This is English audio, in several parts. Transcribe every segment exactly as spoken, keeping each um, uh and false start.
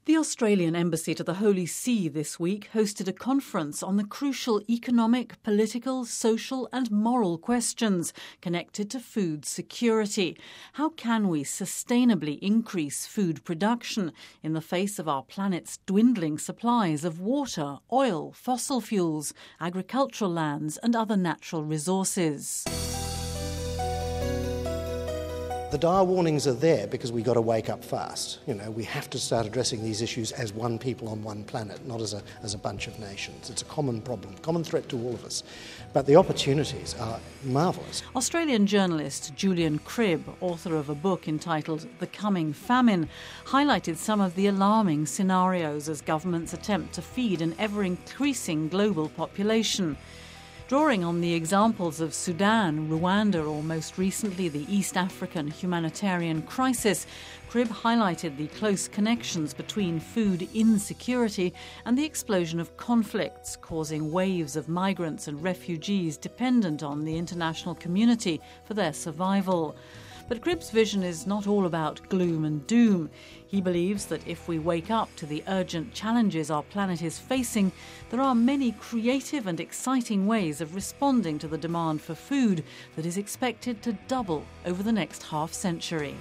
The Australian Embassy to the Holy See this week hosted a conference on the crucial economic, political, social and moral questions connected to food security. How can we sustainably increase food production in the face of our planet's dwindling supplies of water, oil, fossil fuels, agricultural lands and other natural resources? The dire warnings are there because we've got to wake up fast. You know, we have to start addressing these issues as one people on one planet, not as a, as a bunch of nations. It's a common problem, common threat to all of us. But the opportunities are marvellous. Australian journalist Julian Cribb, author of a book entitled The Coming Famine, highlighted some of the alarming scenarios as governments attempt to feed an ever-increasing global population. Drawing on the examples of Sudan, Rwanda or most recently the East African humanitarian crisis, Cribb highlighted the close connections between food insecurity and the explosion of conflicts, causing waves of migrants and refugees dependent on the international community for their survival. But Cribb's vision is not all about gloom and doom. He believes that if we wake up to the urgent challenges our planet is facing, there are many creative and exciting ways of responding to the demand for food that is expected to double over the next half century.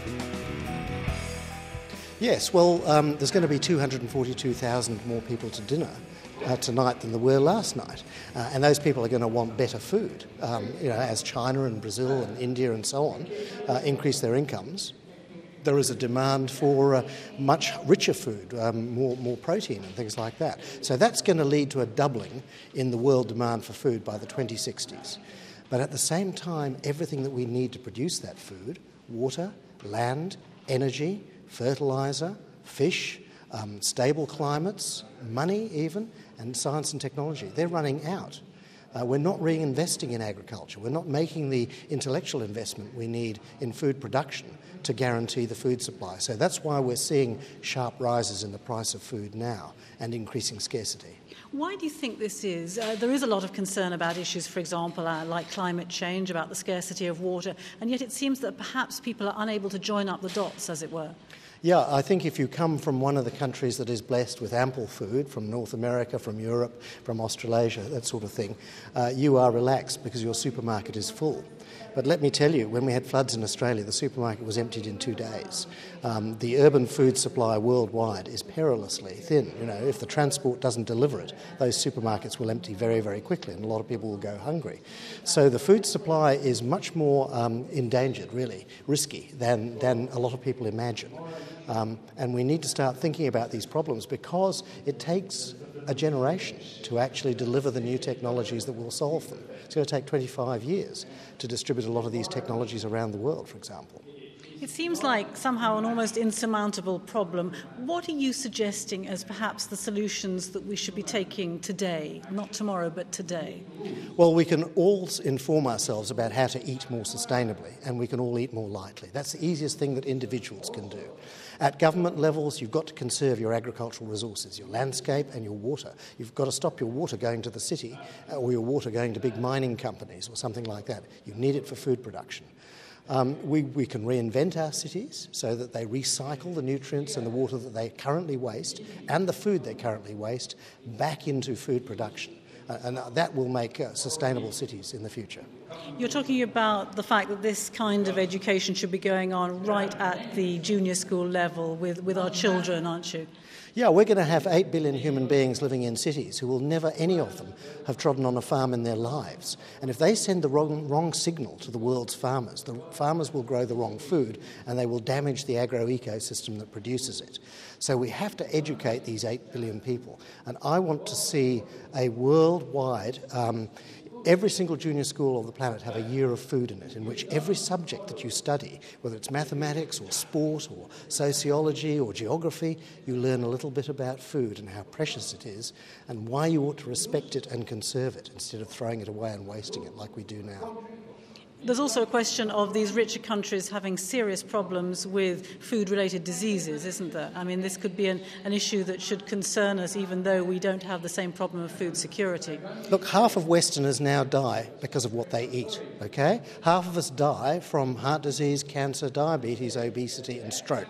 Yes, well, um, there's going to be two hundred forty-two thousand more people to dinner Uh, tonight than there were last night, uh, and those people are going to want better food. Um, you know, as China and Brazil and India and so on uh, increase their incomes, there is a demand for uh, much richer food, um, more more protein and things like that. So that's going to lead to a doubling in the world demand for food by the twenty sixties. But at the same time, everything that we need to produce that food, water, land, energy, fertiliser, fish, um, stable climates, money even, and science and technology, they're running out. Uh, we're not reinvesting in agriculture. We're not making the intellectual investment we need in food production to guarantee the food supply. So that's why we're seeing sharp rises in the price of food now and increasing scarcity. Why do you think this is? Uh, there is a lot of concern about issues, for example, uh, like climate change, about the scarcity of water, and yet it seems that perhaps people are unable to join up the dots, as it were. Yeah, I think if you come from one of the countries that is blessed with ample food, from North America, from Europe, from Australasia, that sort of thing, uh, you are relaxed because your supermarket is full. But let me tell you, when we had floods in Australia, the supermarket was emptied in two days. Um, the urban food supply worldwide is perilously thin. You know, if the transport doesn't deliver it, those supermarkets will empty very, very quickly, and a lot of people will go hungry. So the food supply is much more um, endangered, really, risky, than, than a lot of people imagine. Um, and we need to start thinking about these problems because it takes a generation to actually deliver the new technologies that will solve them. It's going to take twenty-five years to distribute a lot of these technologies around the world, for example. It seems like somehow an almost insurmountable problem. What are you suggesting as perhaps the solutions that we should be taking today, not tomorrow, but today? Well, we can all inform ourselves about how to eat more sustainably, and we can all eat more lightly. That's the easiest thing that individuals can do. At government levels, you've got to conserve your agricultural resources, your landscape and your water. You've got to stop your water going to the city or your water going to big mining companies or something like that. You need it for food production. Um, we, we can reinvent our cities so that they recycle the nutrients and the water that they currently waste and the food they currently waste back into food production. Uh, and that will make uh, sustainable cities in the future. You're talking about the fact that this kind of education should be going on right at the junior school level with, with our children, aren't you? Yeah, we're going to have eight billion human beings living in cities who will never, any of them, have trodden on a farm in their lives. And if they send the wrong, wrong signal to the world's farmers, the farmers will grow the wrong food and they will damage the agro-ecosystem that produces it. So we have to educate these eight billion people. And I want to see a worldwide... Um, Every single junior school on the planet have a year of food in it, in which every subject that you study, whether it's mathematics or sport or sociology or geography, you learn a little bit about food and how precious it is and why you ought to respect it and conserve it instead of throwing it away and wasting it like we do now. There's also a question of these richer countries having serious problems with food-related diseases, isn't there? I mean, this could be an, an issue that should concern us even though we don't have the same problem of food security. Look, half of Westerners now die because of what they eat, okay? Half of us die from heart disease, cancer, diabetes, obesity and stroke.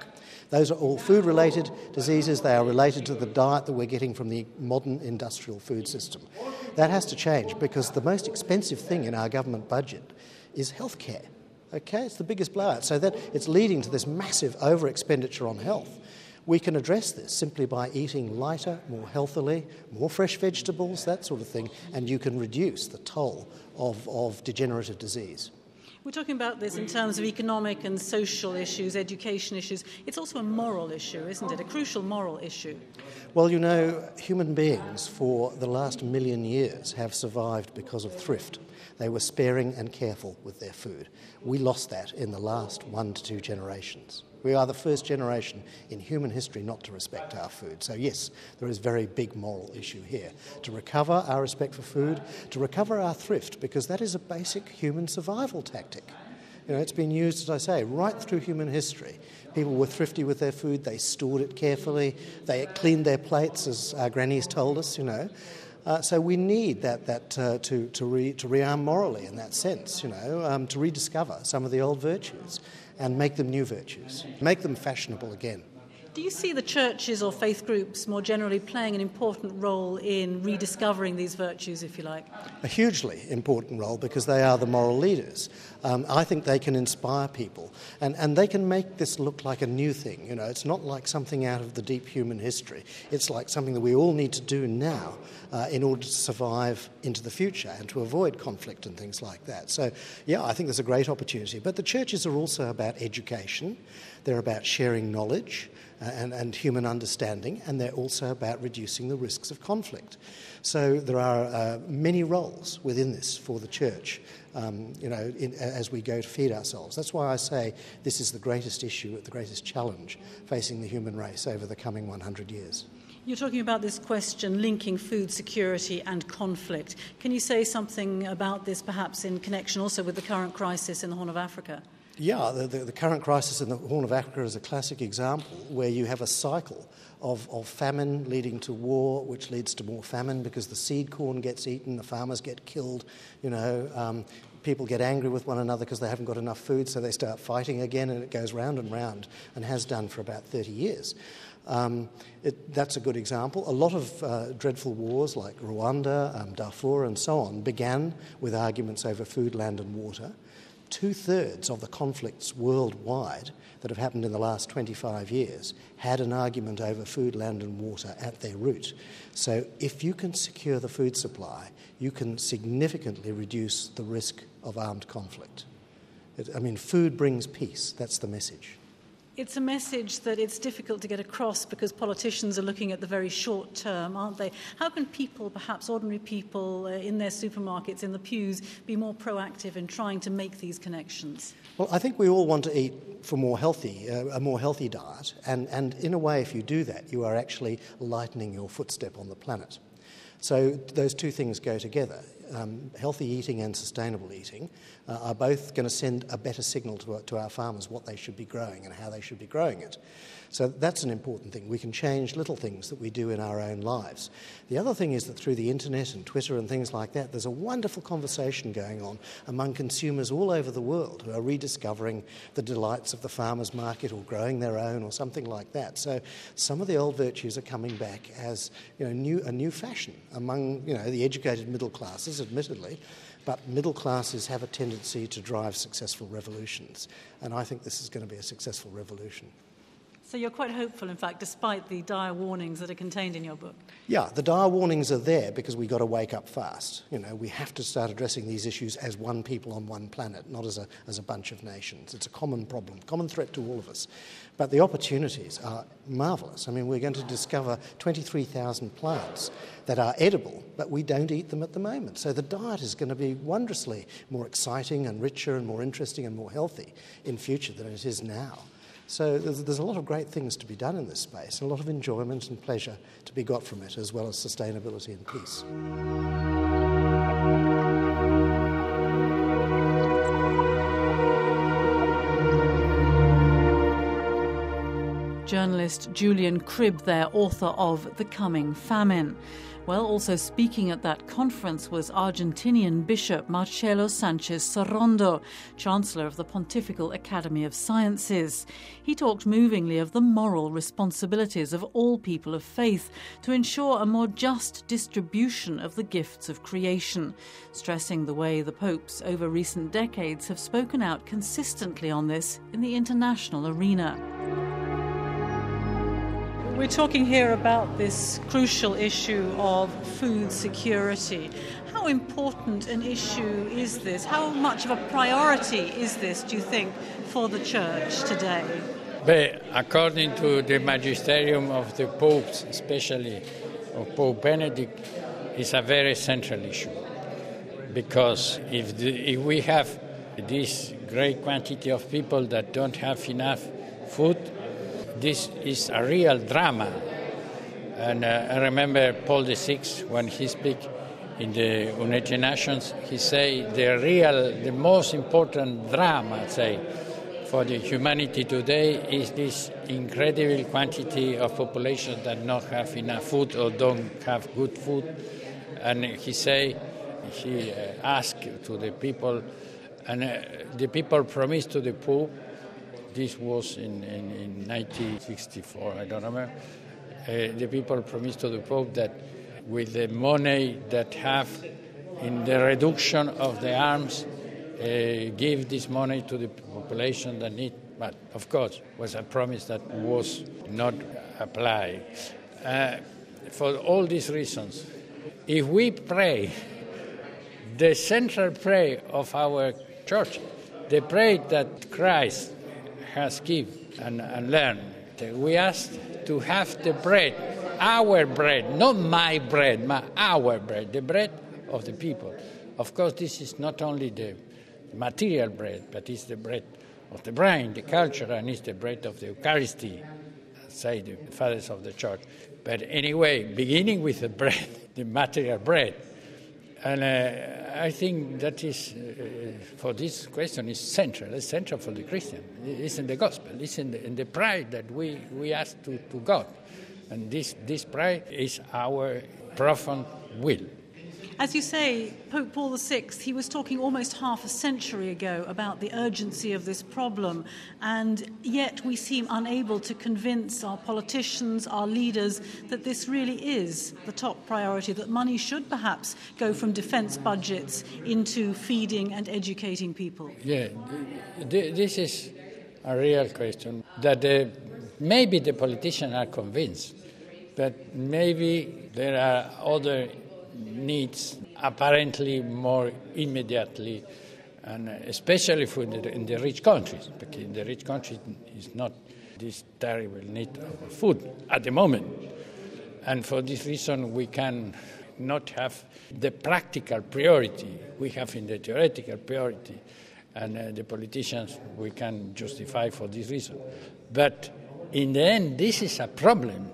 Those are all food-related diseases. They are related to the diet that we're getting from the modern industrial food system. That has to change because the most expensive thing in our government budget is healthcare. Okay, it's the biggest blowout. So that it's leading to this massive over-expenditure on health. We can address this simply by eating lighter, more healthily, more fresh vegetables, that sort of thing, and you can reduce the toll of, of degenerative disease. We're talking about this in terms of economic and social issues, education issues. It's also a moral issue, isn't it? A crucial moral issue. Well, you know, human beings for the last million years have survived because of thrift. They were sparing and careful with their food. We lost that in the last one to two generations. We are the first generation in human history not to respect our food. So yes, there is a very big moral issue here. To recover our respect for food, to recover our thrift, because that is a basic human survival tactic. You know, it's been used, as I say, right through human history. People were thrifty with their food, they stored it carefully, they cleaned their plates, as our grannies told us, you know. Uh, so we need that that uh, to to, re, to rearm morally in that sense, you know, um, to rediscover some of the old virtues and make them new virtues, make them fashionable again. Do you see the churches or faith groups more generally playing an important role in rediscovering these virtues, if you like? A hugely important role because they are the moral leaders. Um, I think they can inspire people and, and they can make this look like a new thing. You know, it's not like something out of the deep human history. It's like something that we all need to do now uh, in order to survive into the future and to avoid conflict and things like that. So, yeah, I think there's a great opportunity. But the churches are also about education. They're about sharing knowledge and, and human understanding, and they're also about reducing the risks of conflict. So there are uh, many roles within this for the church, um, you know, in, as we go to feed ourselves. That's why I say this is the greatest issue, the greatest challenge facing the human race over the coming one hundred years. You're talking about this question linking food security and conflict. Can you say something about this, perhaps in connection also with the current crisis in the Horn of Africa? Yeah, the, the, the current crisis in the Horn of Africa is a classic example where you have a cycle of, of famine leading to war, which leads to more famine because the seed corn gets eaten, the farmers get killed, you know, um, people get angry with one another because they haven't got enough food, so they start fighting again, and it goes round and round and has done for about thirty years. Um, it, that's a good example. A lot of uh, dreadful wars like Rwanda, um, Darfur and so on began with arguments over food, land and water. Two-thirds of the conflicts worldwide that have happened in the last twenty-five years had an argument over food, land and water at their root. So if you can secure the food supply, you can significantly reduce the risk of armed conflict. It, I mean, food brings peace. That's the message. It's a message that it's difficult to get across because politicians are looking at the very short term, aren't they? How can people, perhaps ordinary people uh, in their supermarkets, in the pews, be more proactive in trying to make these connections? Well, I think we all want to eat for more healthy, uh, a more healthy diet. And, and in a way, if you do that, you are actually lightening your footstep on the planet. So those two things go together. Um, healthy eating and sustainable eating uh, are both going to send a better signal to, to our farmers what they should be growing and how they should be growing it. So that's an important thing. We can change little things that we do in our own lives. The other thing is that through the internet and Twitter and things like that, there's a wonderful conversation going on among consumers all over the world who are rediscovering the delights of the farmer's market or growing their own or something like that. So some of the old virtues are coming back as, you know, new, a new fashion among, you know, the educated middle classes, admittedly, but middle classes have a tendency to drive successful revolutions, and I think this is going to be a successful revolution. So you're quite hopeful, in fact, despite the dire warnings that are contained in your book? Yeah, the dire warnings are there because we've got to wake up fast. You know, we have to start addressing these issues as one people on one planet, not as a, as a bunch of nations. It's a common problem, common threat to all of us. But the opportunities are marvellous. I mean, we're going to discover twenty-three thousand plants that are edible, but we don't eat them at the moment. So the diet is going to be wondrously more exciting and richer and more interesting and more healthy in future than it is now. So there's, there's a lot of great things to be done in this space, and a lot of enjoyment and pleasure to be got from it, as well as sustainability and peace. Journalist journalist Julian Cribb there, author of The Coming Famine. Well, also speaking at that conference was Argentinian Bishop Marcelo Sanchez Sorondo, Chancellor of the Pontifical Academy of Sciences. He talked movingly of the moral responsibilities of all people of faith to ensure a more just distribution of the gifts of creation, stressing the way the popes over recent decades have spoken out consistently on this in the international arena. We're talking here about this crucial issue of food security. How important an issue is this? How much of a priority is this, do you think, for the Church today? But according to the magisterium of the popes, especially of Pope Benedict, it's a very central issue. Because if, the, if we have this great quantity of people that don't have enough food, this is a real drama. And uh, I remember Paul the Sixth, when he speak in the United Nations, he say the real, the most important drama, say, for the humanity today is this incredible quantity of population that not have enough food or don't have good food. And he say, he uh, asked to the people, and uh, the people promised to the Pope. This was in, in, in nineteen sixty-four, I don't remember. Uh, the people promised to the Pope that with the money that have in the reduction of the arms, uh, give this money to the population that need. But of course, was a promise that was not applied. Uh, for all these reasons, if we pray, the central prayer of our church, the prayer that Christ has given and, and learned. We ask to have the bread, our bread, not my bread, but our bread, the bread of the people. Of course, this is not only the material bread, but it's the bread of the brain, the culture, and it's the bread of the Eucharisty, say the fathers of the church. But anyway, beginning with the bread, the material bread. And uh, I think that is, uh, for this question, is central. It's central for the Christian. It's in the gospel. It's in the, in the prayer that we, we ask to, to God. And this, this prayer is our profound will. As you say, Pope Paul the Sixth, he was talking almost half a century ago about the urgency of this problem, and yet we seem unable to convince our politicians, our leaders, that this really is the top priority, that money should perhaps go from defence budgets into feeding and educating people. Yeah, this is a real question, that the, maybe the politicians are convinced, but maybe there are other needs apparently more immediately, and especially for the, in the rich countries, because in the rich countries is not this terrible need of food at the moment. And for this reason we can not have the practical priority we have in the theoretical priority, and uh, the politicians we can justify for this reason. But in the end this is a problem,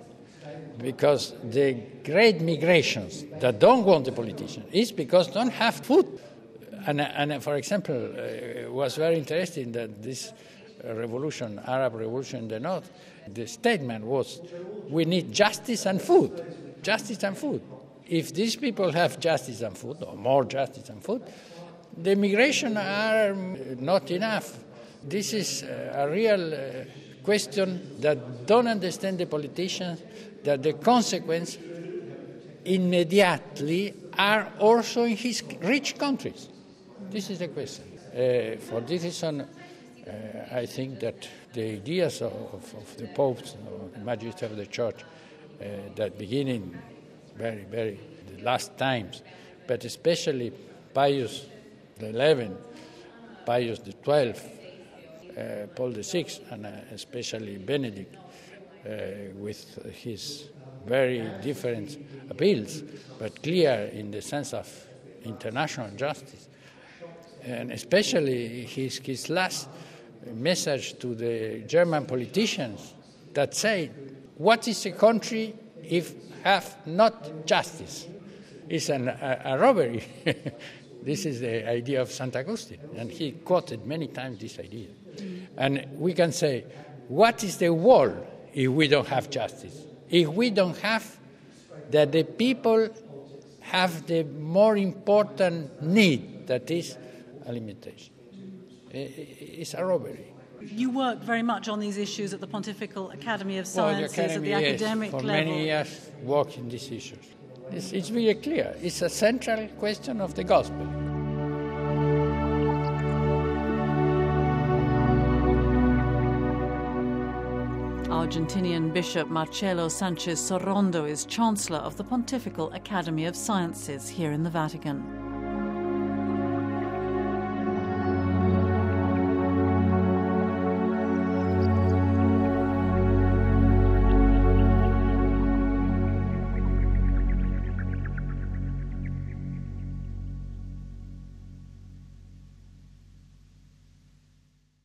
because the great migrations that don't want the politician is because don't have food. And, and for example, uh, it was very interesting that this revolution, Arab revolution in the north, the statement was, we need justice and food. Justice and food. If these people have justice and food, or more justice and food, the migration are not enough. This is a real uh, question that don't understand the politicians, that the consequence immediately are also in his rich countries. This is the question. Uh, for this reason, uh, I think that the ideas of, of, of the popes, or the Majesty of the Church, uh, that beginning very, very the last times, but especially Pius the Eleventh, Pius the Twelfth, uh, Paul the Sixth, and uh, especially Benedict, Uh, with his very different appeals, but clear in the sense of international justice. And especially his, his last message to the German politicians that say, what is a country if have not justice? It's an, a, a robbery. This is the idea of Saint Augustine, and he quoted many times this idea. And we can say, what is the wall if we don't have justice, if we don't have that the people have the more important need, that is alimentation. It's a robbery. You work very much on these issues at the Pontifical Academy of Well, the Sciences, Academy, at the yes, academic for level. many years work in these issues. It's, it's very clear. It's a central question of the gospel. Argentinian Bishop Marcelo Sanchez Sorondo is Chancellor of the Pontifical Academy of Sciences here in the Vatican.